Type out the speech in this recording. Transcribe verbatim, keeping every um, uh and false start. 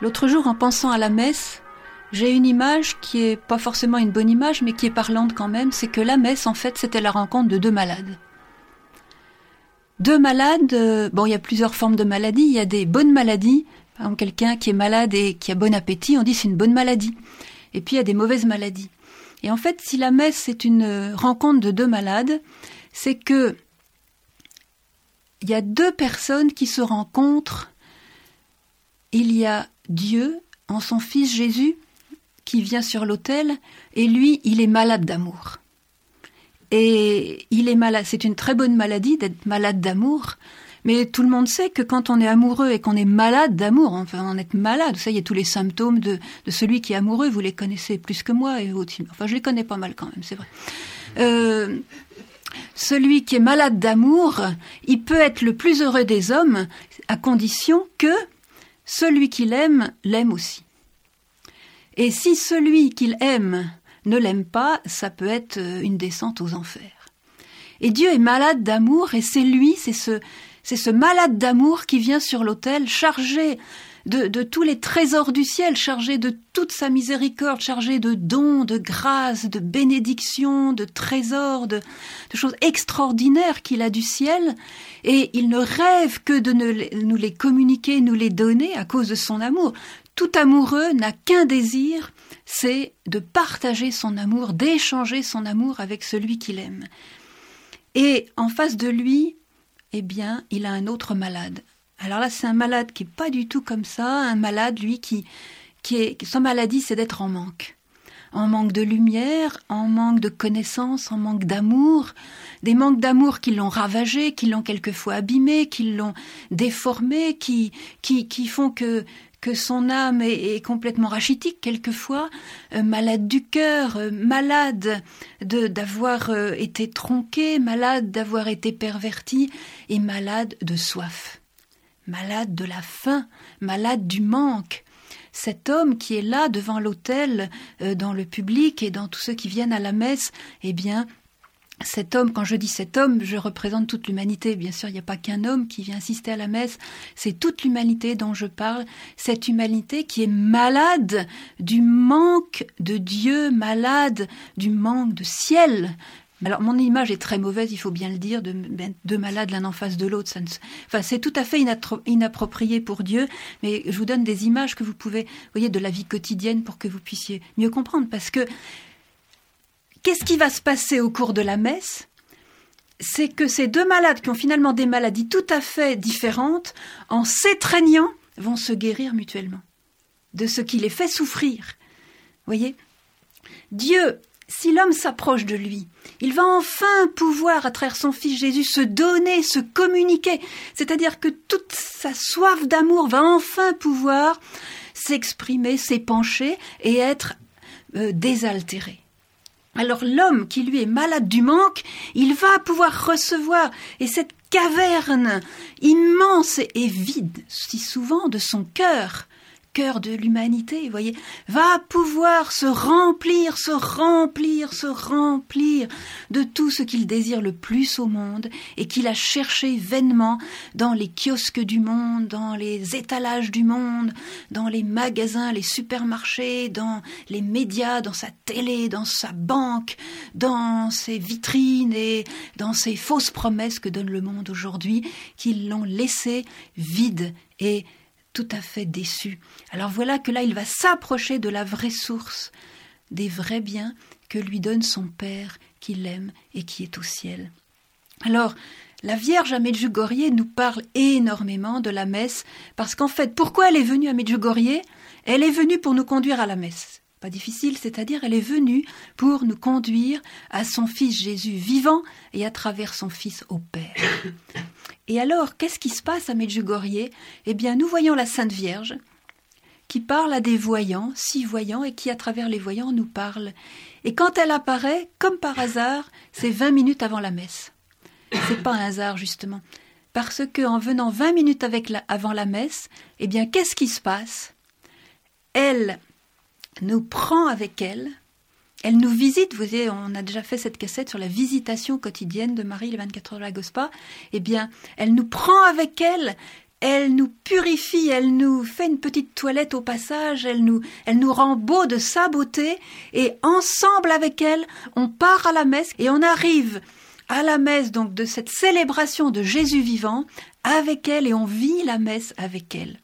L'autre jour, en pensant à la messe, j'ai une image qui est pas forcément une bonne image, mais qui est parlante quand même. C'est que la messe, en fait, c'était la rencontre de deux malades. Deux malades, euh, bon, il y a plusieurs formes de maladies. Il y a des bonnes maladies. Par exemple, quelqu'un qui est malade et qui a bon appétit, on dit c'est une bonne maladie. Et puis, il y a des mauvaises maladies. Et en fait, si la messe, c'est une rencontre de deux malades, c'est que il y a deux personnes qui se rencontrent. Il y a Dieu en son Fils Jésus qui vient sur l'autel, et lui, il est malade d'amour. Et il est malade. C'est une très bonne maladie d'être malade d'amour, mais tout le monde sait que quand on est amoureux et qu'on est malade d'amour, enfin, on est malade. Vous savez, il y a tous les symptômes de, de celui qui est amoureux. Vous les connaissez plus que moi, et enfin, je les connais pas mal quand même, c'est vrai. Euh, celui qui est malade d'amour, il peut être le plus heureux des hommes, à condition que celui qu'il aime l'aime aussi. Et si celui qu'il aime ne l'aime pas, ça peut être une descente aux enfers. Et Dieu est malade d'amour, et c'est lui, c'est ce, c'est ce malade d'amour qui vient sur l'autel, chargé de, de tous les trésors du ciel, chargé de toute sa miséricorde, chargé de dons, de grâces, de bénédictions, de trésors, de, de choses extraordinaires qu'il a du ciel. Et il ne rêve que de ne, nous les communiquer, nous les donner à cause de son amour. Tout amoureux n'a qu'un désir, c'est de partager son amour, d'échanger son amour avec celui qu'il aime. Et en face de lui, eh bien, il a un autre malade. Alors là, c'est un malade qui n'est pas du tout comme ça, un malade, lui, qui, qui est... Sa maladie, c'est d'être en manque. En manque de lumière, en manque de connaissance, en manque d'amour, des manques d'amour qui l'ont ravagé, qui l'ont quelquefois abîmé, qui l'ont déformé, qui, qui, qui font que... que son âme est, est complètement rachitique quelquefois, euh, malade du cœur, euh, malade de, d'avoir euh, été tronqué, malade d'avoir été perverti, et malade de soif, malade de la faim, malade du manque. Cet homme qui est là devant l'autel, euh, dans le public et dans tous ceux qui viennent à la messe, eh bien, cet homme, quand je dis cet homme, je représente toute l'humanité. Bien sûr, il n'y a pas qu'un homme qui vient assister à la messe, c'est toute l'humanité dont je parle, cette humanité qui est malade du manque de Dieu, malade du manque de ciel. Alors, mon image est très mauvaise, il faut bien le dire, de deux malades l'un en face de l'autre. Ça ne... Enfin, c'est tout à fait inatro... inapproprié pour Dieu, mais je vous donne des images que vous pouvez, vous voyez, de la vie quotidienne pour que vous puissiez mieux comprendre, parce que qu'est-ce qui va se passer au cours de la messe ? C'est que ces deux malades qui ont finalement des maladies tout à fait différentes, en s'étreignant, vont se guérir mutuellement de ce qui les fait souffrir. Vous voyez ? Dieu, si l'homme s'approche de lui, il va enfin pouvoir, à travers son Fils Jésus, se donner, se communiquer. C'est-à-dire que toute sa soif d'amour va enfin pouvoir s'exprimer, s'épancher et être euh, désaltéré. Alors l'homme qui lui est malade du manque, il va pouvoir recevoir, et cette caverne immense et vide, si souvent de son cœur, cœur de l'humanité, vous voyez, va pouvoir se remplir, se remplir, se remplir de tout ce qu'il désire le plus au monde et qu'il a cherché vainement dans les kiosques du monde, dans les étalages du monde, dans les magasins, les supermarchés, dans les médias, dans sa télé, dans sa banque, dans ses vitrines et dans ces fausses promesses que donne le monde aujourd'hui, qui l'ont laissé vide et tout à fait déçu. Alors voilà que là, il va s'approcher de la vraie source, des vrais biens que lui donne son Père, qui l'aime et qui est au ciel. Alors, la Vierge à Medjugorje nous parle énormément de la messe, parce qu'en fait, pourquoi elle est venue à Medjugorje ? Elle est venue pour nous conduire à la messe. Pas difficile, c'est-à-dire elle est venue pour nous conduire à son Fils Jésus vivant et à travers son Fils au Père. Et alors, qu'est-ce qui se passe à Medjugorje ? Eh bien, nous voyons la Sainte Vierge qui parle à des voyants, six voyants, et qui, à travers les voyants, nous parle. Et quand elle apparaît, comme par hasard, c'est vingt minutes avant la messe. C'est pas un hasard, justement. Parce qu'en venant vingt minutes avec la, avant la messe, eh bien, qu'est-ce qui se passe ? Elle nous prend avec elle, elle nous visite. Vous voyez, on a déjà fait cette cassette sur la visitation quotidienne de Marie les vingt-quatre heures de la Gospa. Eh bien, elle nous prend avec elle, elle nous purifie, elle nous fait une petite toilette au passage, elle nous, elle nous rend beau de sa beauté, et ensemble avec elle, on part à la messe et on arrive à la messe donc de cette célébration de Jésus vivant avec elle, et on vit la messe avec elle.